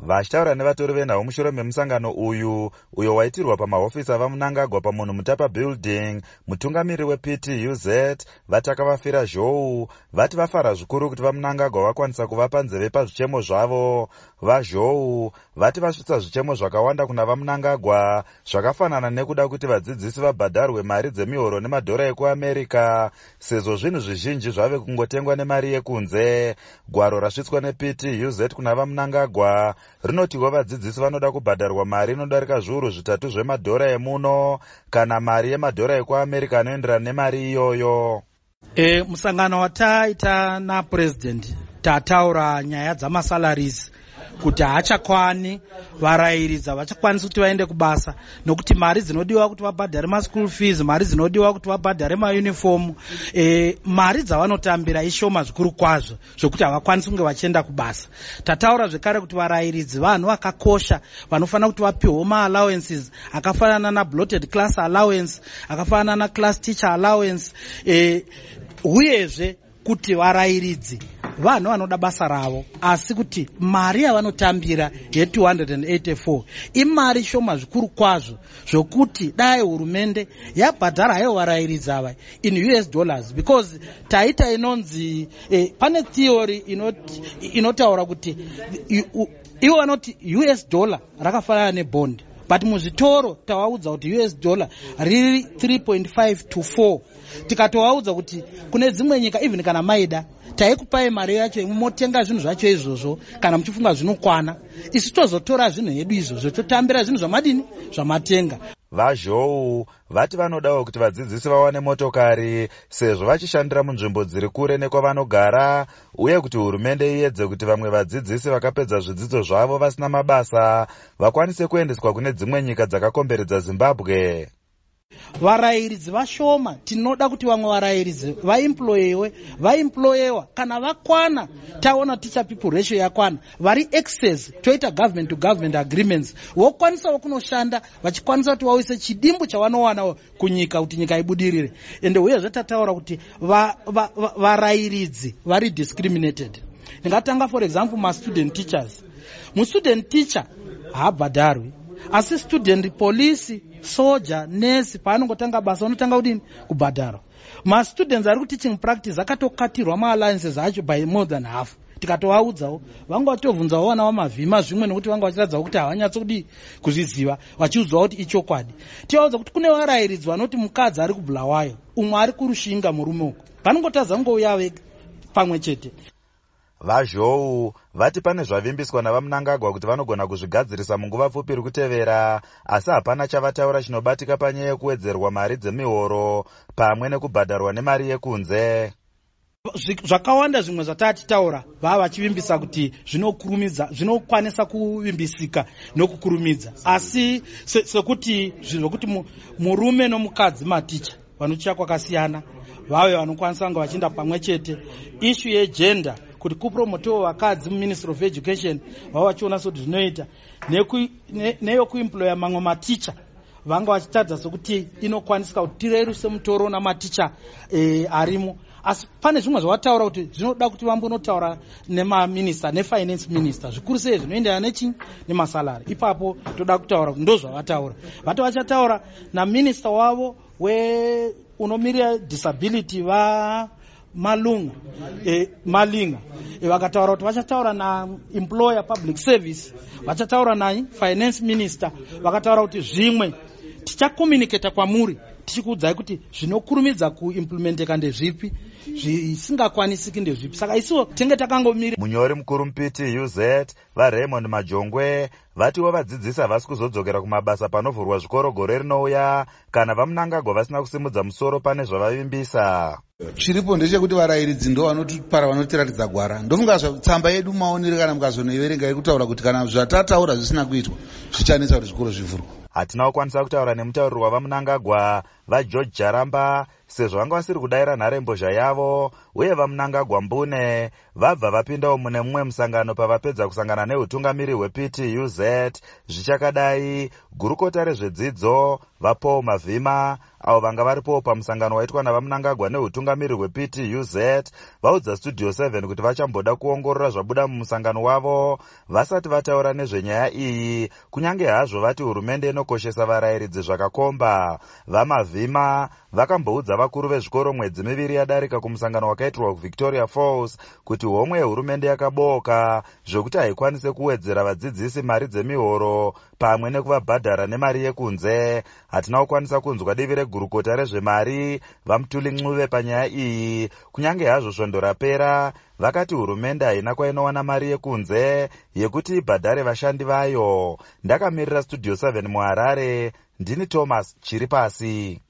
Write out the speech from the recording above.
Vachitaura nevatori venhau mushure memusangano uyo waitirwa pamahofisi avaMnangagwa pamunhu Mutapa Building, mutungamiri wePTUZ vataka vafira zhou vati vafara zvikuru kuti vaMnangagwa vakwanisa kuvapa nzeve pazvichemo zvavo. VaZhou vati vasvitsa zvichemo zvakawanda kuna vaMnangagwa zvakafanana nekuda kuti vadzidzisi vabhadharwe mari dzemihoro nemadhora ekuAmerica sezvo zvinhu zvizhinji zvave kungotengwa nemari yekunze. Gwaro rasvitswa nePTUZ kuna vaMnangagwa rinotiwo vadzidzisi vanoda kubhadharwa mari inodarika zviuru 3 zvemadhora emuno kana mari yemadhora ekuAmerica anoenderana nemari iyoyo. Musangano wataita naPresident tataura nyaya dzamasalaries kuti haachakwani varayiridzi havachakwanisi kuti vaende kubasa nokuti mari dzinodiwa kuti vabhadhare maschool fees, mari dzinodiwa kuti vabhadhare mauniform, mari dzavanotambira ishoma zvikuru kwazvo zvokuti havakwanisi kunge vachienda kubasa. Tataura zvekare kuti varayiridzi vanhu vakakosha vanofanira kuti vapiwewo maallowances akafanana nabloated class allowance, akafanana naclass teacher allowance, uyezve kuti varayiridzi vanhu vanoda basa ravo asi kuti mari yavanotambira ye284 imari shoma zvikuru kwazvo zvokuti dai hurumende yabhadhara hayo varayiridzi ava in US dollars, because taita inonzi pane theory inotaura kuti ivo vanoti US dollar rakafanana nebond, but muzvitoro tawaudza kuti US dollar riri 3.5 to 4. Tikatowaudza kuti kune dzimwe nyika even kana maida taikupai mari yacho motenga zvinhu zvacho izvozvo kana muchifunga zvinokwana, isu tozotora zvinhu hedu izvozvo totambira zvinhu zvamadini zvamatenga. VaZhou vati vanodawo kuti vadzidzisi vawane motokari sezvo vachishandira munzvimbo dziri kure nekwavanogara, uye kuti hurumende iedze kuti vamwe vadzidzisi vakapedza zvidzidzo zvavo vasina mabasa vakwanise kuendeswa kune dzimwe nyika dzakakomberedza Zimbabwe. Varayiridzi vashoma, tinoda kuti vamwe varayiridzi vaemployewa kana vakwana, taona teacher people ratio yakwana, vari excess toita government to government agreements, vokwanisawo kunoshanda vachikwanisa kuti vauise chidimbu chavanowana kunyika kuti nyika ibudirire. Ende uyezve tataura kuti varayiridzi vari discriminated. Ndingatanga for example ma-student teachers. Mu-student teacher haabhadharwi, asi student police, soldier, nurse paanongotanga basa unotanga kudini kubhadharwa. Ma-students ari ku-teaching practice akatokatirwa ma-alliances acho by more than half. Tikatovaudzawo vanga vatovhunzawo vana vamavhima zvimwe nekuti vanga vachiradzawo kuti havanyatso kuzviziva vachiudzwawo kuti ichokwadi. Tivaudza kuti kune varayiridzi vanoti mukadzi ari kuBulawayo umwe ari kuRushinga murume uko vanongotaza ngouya vega pamwe chete. VaZhou vati pane zvavimbiswa navaMnangagwa kuti vanogona kuzvigadzirisa munguva pfupi iri kutevera, asi hapana chavataura chinobatika panyaya yekuwedzerwa mari dzemihoro pamwe nekubhadharwa nemari yekunze. Zvakawanda zvimwe zvatatitaura vava vachivimbisa kuti zvinokwanisa kuvimbisika nokukurumidza, asi sekuti zvokuti murume nomukadzi maticha vanochicha kwakasiyana vave vanokwanisa kunge vachienda pamwe chete. Issue yegender kuti kupromotewo vakadzi muMinistry of Education vava vachiona kuti zvinoita neyokuemploya mamwe maticha vanga vachitadza sokuti inokwanisika kuti tireruse mutoro namaticha arimo. Asi pane zvimwe zvavataura kuti zvinoda kuti vambonotaura nemaminista nefinance minister zvikuru sei zvinoenderana nechinyi nemasalari. Ipapo toda kutaura kuti ndozvavataura. Vati vachataura naminista wavo unomirira disability Malinga vakataura kuti vachataura naemployer public service, vachataura nafinance minister, vakataura kuti zvimwe tichakomuniketa kwamuri tichikuudzai kuti zvinokurumidza kuimplementeka ndezvipi, zvisingakwanisiki ndezvipi. Saka isiwo tenge takangomira. Munyori mukuru muPTUZ vaRaymond Majongwe vatiwo vadzidzisi havasi kuzodzokera kumabasa panovhurwa zvikoro gore rinouya kana vaMnangagwa vasina kusimudza musoro pane zvavavimbisa. Chiripo ndechekuti varayiridzi ndo vanotipara vanotiratidza gwara. Ndofunga tsamba yedu maonere kana mukazonoiverenga irikutaura kuti kana zvatataura zvisina kuitwa zvichanetsa kuti zvikoro zvivhurwa. Hatina kukwanisa kutaura nemutauriri wavaMnangagwa vaGeorge Jaramba sezvo vanga vasiri kudayira nharembozha yavo, uye vamunangagwa Mbune vabva vapindawo mune mumwe musangano pavapedza kusangana neutungamiri hwePTUZ zvichakadai. Gurukota rezvedzidzo vaPaul Mavhima avo vanga varipo pamusangano waitwa navamunangagwa neutungamiri hwePTUZ vaudza Studio 7 kuti vachamboda kuongorora zvabuda mumusangano wavo vasati vataura nezvenyaya iyi, kunyange hazvo vati hurumende inokoshesa varayiridzi zvakakomba. VaMavhima vakamboudza vakuru vezvikoro mwedzi miviri yadarika kumusangano wakaitirwa kuVictoria Falls kuti homwe yehurumende yakabooka zvokuti haikwanise kuwedzera vadzidzisi mari dzemihoro pamwe nekuvabhadhara nemari yekunze. Hatina kukwanisa kunzwa divi regurukota rezvemari vaMutuli Ncube panyaya iyi, kunyange hazvo svondo rapera vakati hurumende haina kwainowana mari yekunze yekuti ibhadhare vashandi vayo. Ndakamirira Studio 7 muHarare, ndini Thomas Chiripasi.